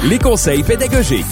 les conseils pédagogiques.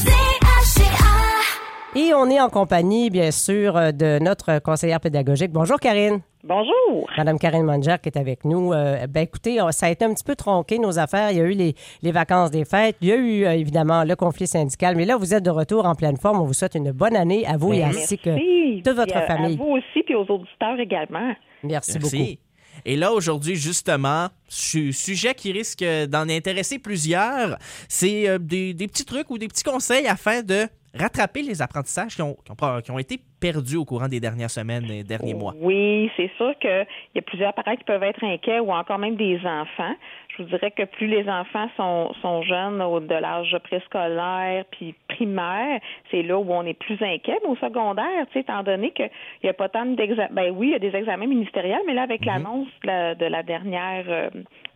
Et on est en compagnie, bien sûr, de notre conseillère pédagogique. Bonjour, Karine. Bonjour. Madame Karine Manger qui est avec nous. Écoutez, ça a été un petit peu tronqué, nos affaires. Il y a eu les vacances des fêtes. Il y a eu, évidemment, le conflit syndical. Mais là, vous êtes de retour en pleine forme. On vous souhaite une bonne année à vous et ainsi que toute votre famille. À vous aussi, puis aux auditeurs également. Merci beaucoup. Et là, aujourd'hui, justement, sujet qui risque d'en intéresser plusieurs, c'est des petits trucs ou des petits conseils afin de rattraper les apprentissages qui ont été perdus au courant des dernières semaines et derniers mois. Oui, c'est sûr qu'il y a plusieurs parents qui peuvent être inquiets ou encore même des enfants. Je vous dirais que plus les enfants sont jeunes, de l'âge préscolaire puis primaire, c'est là où on est plus inquiet. Mais au secondaire, étant donné qu'il n'y a pas tant d'examens, oui, il y a des examens ministériels, mais là, avec l'annonce de la dernière,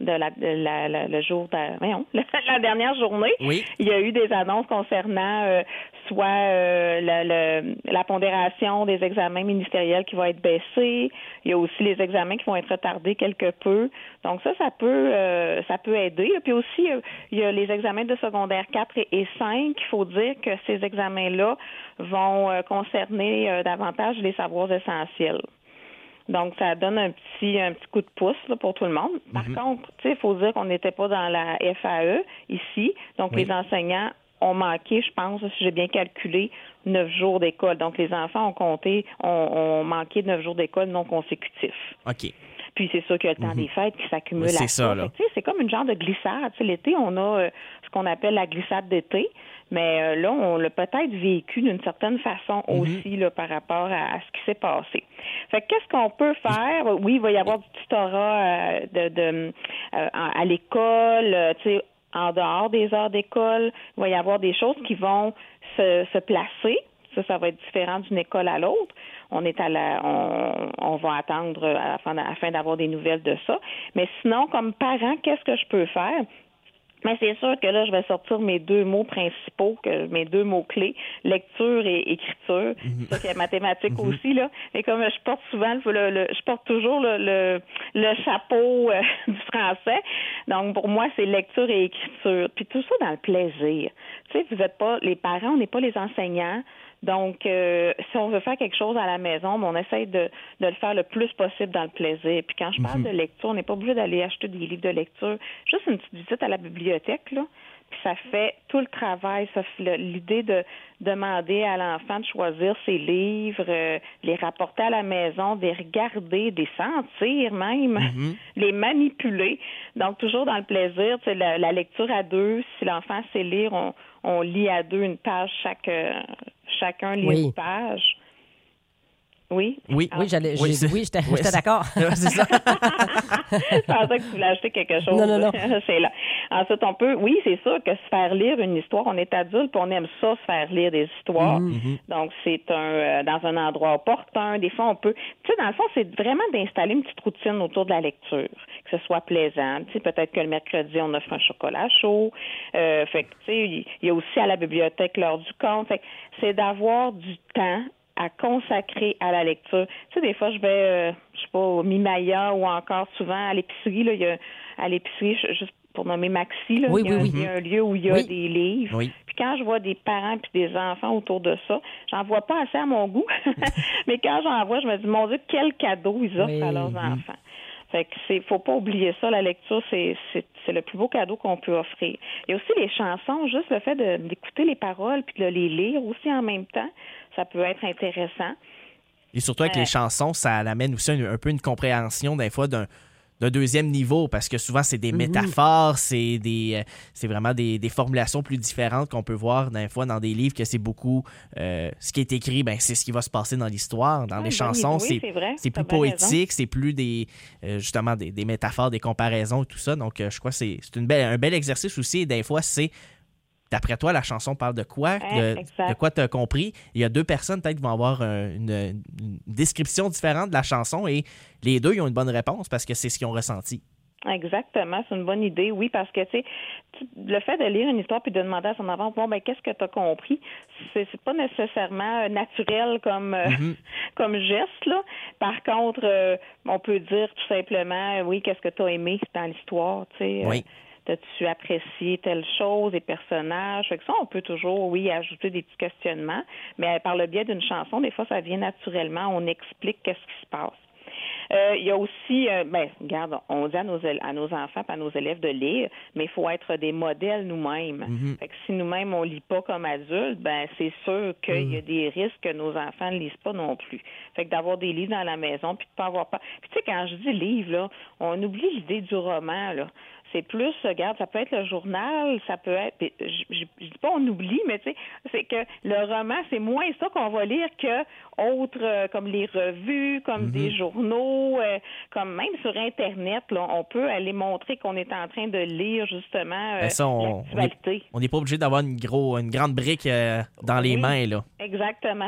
le jour la dernière journée, il y a eu des annonces concernant soit la pondération des examens ministériels qui va être baissée. Il y a aussi les examens qui vont être retardés quelque peu. Donc ça peut aider. Puis aussi, il y a les examens de secondaire 4 et 5. Il faut dire que ces examens-là vont concerner davantage les savoirs essentiels. Donc, ça donne un petit coup de pouce là, pour tout le monde. Par contre, il faut dire qu'on n'était pas dans la FAE ici. Donc, les enseignants ont manqué, je pense, si j'ai bien calculé, 9 jours d'école. Donc, les enfants ont manqué 9 jours d'école non consécutifs. OK. Puis, c'est sûr qu'il y a le temps des fêtes qui s'accumule c'est ça, là. C'est comme une genre de glissade. L'été, on a ce qu'on appelle la glissade d'été. Mais là, on l'a peut-être vécu d'une certaine façon aussi là, par rapport à ce qui s'est passé. Fait que qu'est-ce qu'on peut faire? Oui, il va y avoir du tutorat à l'école, en dehors des heures d'école. Il va y avoir des choses qui vont se placer. Ça va être différent d'une école à l'autre. On va attendre afin d'avoir des nouvelles de ça. Mais sinon, comme parent, qu'est-ce que je peux faire? Mais c'est sûr que là, je vais sortir mes 2 mots principaux, mes 2 mots-clés, lecture et écriture. C'est sûr qu'il y a mathématiques aussi, là. Et comme je porte souvent, je porte toujours le chapeau du français. Donc, pour moi, c'est lecture et écriture. Puis tout ça dans le plaisir. Tu sais, vous n'êtes pas les parents, on n'est pas les enseignants. Donc, si on veut faire quelque chose à la maison, on essaye de le faire le plus possible dans le plaisir. Puis quand je parle de lecture, on n'est pas obligé d'aller acheter des livres de lecture. Juste une petite visite à la bibliothèque, là. Puis ça fait tout le travail. Ça fait l'idée de demander à l'enfant de choisir ses livres, les rapporter à la maison, de les regarder, de les sentir même, les manipuler. Donc, toujours dans le plaisir. Tu sais, la lecture à 2, si l'enfant sait lire, on lit à 2 une page chacun lit une page. Oui? Oui, j'étais d'accord. C'est ça. Je pensais que tu voulais acheter quelque chose. Non. C'est là. Ensuite, oui, c'est sûr que se faire lire une histoire, on est adulte et on aime ça, se faire lire des histoires. Donc, c'est dans un endroit opportun. Des fois, on peut... Tu sais, dans le fond, c'est vraiment d'installer une petite routine autour de la lecture, que ce soit plaisant. Tu sais, peut-être que le mercredi, on offre un chocolat chaud. Fait que, tu sais, il y a aussi à la bibliothèque l'heure du conte. Fait que c'est d'avoir du temps à consacrer à la lecture. Tu sais, des fois, je vais, je sais pas, au Mimaya ou encore souvent à l'épicerie. Là, il y a à l'épicerie, juste pour nommer Maxi, là, il y a un lieu où il y a des livres. Puis quand je vois des parents puis des enfants autour de ça, j'en vois pas assez à mon goût. Mais quand j'en vois, je me dis, mon Dieu, quel cadeau ils offrent à leurs enfants. Fait que faut pas oublier ça, la lecture, c'est le plus beau cadeau qu'on peut offrir. Il y a aussi les chansons, juste le fait d'écouter les paroles puis de les lire aussi en même temps, ça peut être intéressant. Et surtout avec les chansons, ça amène aussi un peu une compréhension des fois d'un deuxième niveau, parce que souvent c'est des métaphores, c'est vraiment des formulations plus différentes qu'on peut voir des fois dans des livres, que c'est beaucoup ce qui est écrit, c'est ce qui va se passer dans l'histoire. Dans les chansons, c'est plus poétique, c'est plus justement des métaphores, des comparaisons et tout ça. Donc je crois que c'est un bel exercice aussi, et des fois c'est d'après toi, la chanson parle de quoi? De quoi tu as compris? Il y a 2 personnes peut-être qui vont avoir une description différente de la chanson, et les 2 ils ont une bonne réponse parce que c'est ce qu'ils ont ressenti. Exactement, c'est une bonne idée, oui, parce que, tu sais, le fait de lire une histoire puis de demander à son enfant, qu'est-ce que tu as compris? C'est pas nécessairement naturel comme geste, là. Par contre, on peut dire tout simplement, oui, qu'est-ce que tu as aimé dans l'histoire, tu sais. t'as-tu apprécié telle chose, des personnages? Fait que ça, on peut toujours, oui, ajouter des petits questionnements, mais par le biais d'une chanson, des fois, ça vient naturellement, on explique qu'est-ce qui se passe. Il y a aussi, regarde, on dit à nos enfants et à nos élèves de lire, mais il faut être des modèles nous-mêmes. Mm-hmm. Fait que si nous-mêmes, on lit pas comme adultes, c'est sûr qu'il y a des risques que nos enfants ne lisent pas non plus. Fait que d'avoir des livres dans la maison, puis de pas avoir peur. Puis tu sais, quand je dis livre, là, on oublie l'idée du roman, là. C'est plus, regarde, ça peut être le journal, ça peut être, je dis pas on oublie, mais tu sais, c'est que le roman, c'est moins ça qu'on va lire que autres, comme les revues, comme des journaux, comme même sur Internet, là, on peut aller montrer qu'on est en train de lire justement l'actualité. On n'est pas obligé d'avoir une grande brique dans les mains, là. Exactement.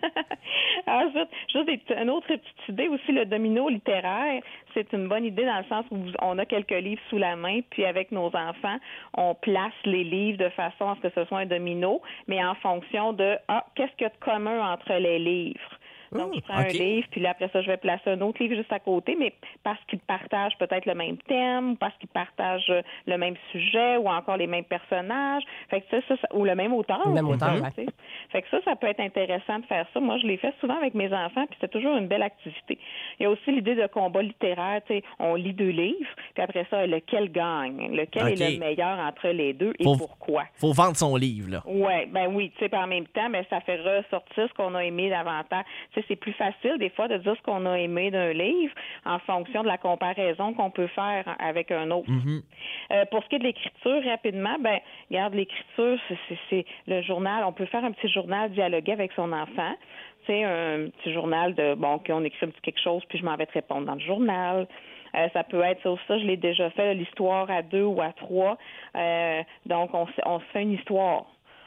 Ensuite, juste une autre petite idée aussi, le domino littéraire, c'est une bonne idée dans le sens où on a quelques livres sous la main, puis avec nos enfants, on place les livres de façon à ce que ce soit un domino, mais en fonction de qu'est-ce qu'il y a de commun entre les livres. Donc, je prends un livre, puis là, après ça, je vais placer un autre livre juste à côté, mais parce qu'ils partagent peut-être le même thème, parce qu'ils partagent le même sujet, ou encore les mêmes personnages, fait que ça ou le même auteur. Le même auteur, ouais. Fait que ça peut être intéressant de faire ça. Moi, je l'ai fait souvent avec mes enfants, puis c'est toujours une belle activité. Il y a aussi l'idée de combat littéraire, tu sais, on lit 2 livres, puis après ça, lequel gagne, lequel est le meilleur entre les deux et pourquoi. Faut vendre son livre, là. Oui, tu sais, en même temps, ça fait ressortir ce qu'on a aimé davantage. C'est plus facile des fois de dire ce qu'on a aimé d'un livre en fonction de la comparaison qu'on peut faire avec un autre. Pour ce qui est de l'écriture, rapidement, regarde, l'écriture, c'est le journal. On peut faire un petit journal dialogué avec son enfant. Tu sais, un petit journal qu'on écrit un petit quelque chose, puis je m'en vais te répondre dans le journal. Ça peut être ça, je l'ai déjà fait, l'histoire à 2 ou à 3. Donc, on se fait une histoire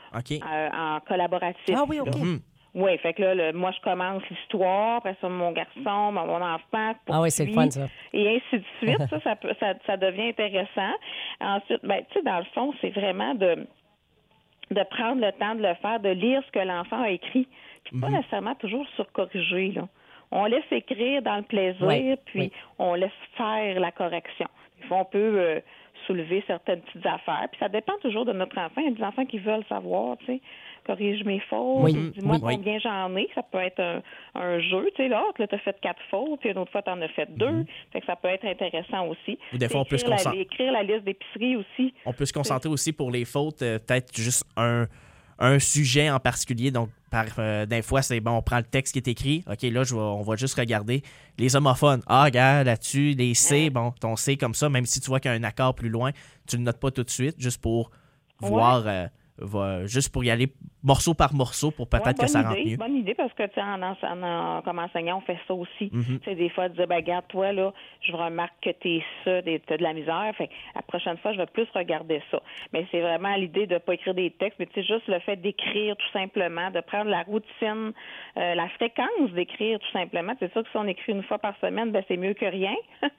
en collaboratif. Ah oui, OK. Oui, fait que là, moi, je commence l'histoire, après ça, mon garçon, mon enfant. C'est le fun, ça. Et ainsi de suite. ça devient intéressant. Ensuite, tu sais, dans le fond, c'est vraiment de prendre le temps de le faire, de lire ce que l'enfant a écrit, puis pas nécessairement toujours surcorriger, là. On laisse écrire dans le plaisir, puis on laisse faire la correction. Des fois, on peut soulever certaines petites affaires, puis ça dépend toujours de notre enfant. Il y a des enfants qui veulent savoir, tu sais, corrige mes fautes, dis-moi combien j'en ai. Ça peut être un jeu, tu sais, là, t'as fait 4 fautes, puis une autre fois, t'en as fait 2. Fait que ça peut être intéressant aussi. Ou des fois, on peut écrire la liste d'épicerie aussi. On peut se concentrer aussi pour les fautes, peut-être juste un sujet en particulier. Donc, des fois, c'est on prend le texte qui est écrit. OK, là, on va juste regarder les homophones. Regarde, là-dessus, les C, ton C comme ça, même si tu vois qu'il y a un accord plus loin, tu le notes pas tout de suite, juste pour voir, juste pour y aller morceau par morceau pour peut-être que ça rentre mieux. Bonne idée, parce que comme enseignant, on fait ça aussi. Tu sais, des fois, de dire, regarde, toi, là, je remarque que t'as de la misère, fait que la prochaine fois, je vais plus regarder ça. Mais c'est vraiment l'idée de pas écrire des textes, mais tu sais, juste le fait d'écrire tout simplement, de prendre la routine, la fréquence d'écrire tout simplement. C'est sûr que si on écrit une fois par semaine, c'est mieux que rien,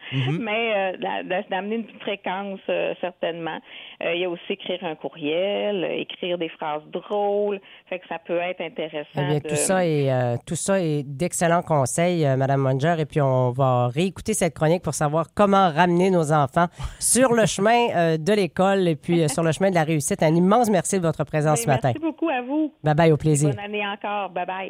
mais d'amener une petite fréquence, certainement. Il y a aussi écrire un courriel, écrire des phrases drôles. Fait que ça peut être intéressant. Eh bien, tout ça est d'excellents conseils, Mme Munger. Et puis, on va réécouter cette chronique pour savoir comment ramener nos enfants sur le chemin de l'école et puis sur le chemin de la réussite. Un immense merci de votre présence ce matin. Merci beaucoup à vous. Bye-bye, au plaisir. Bonne année encore. Bye-bye.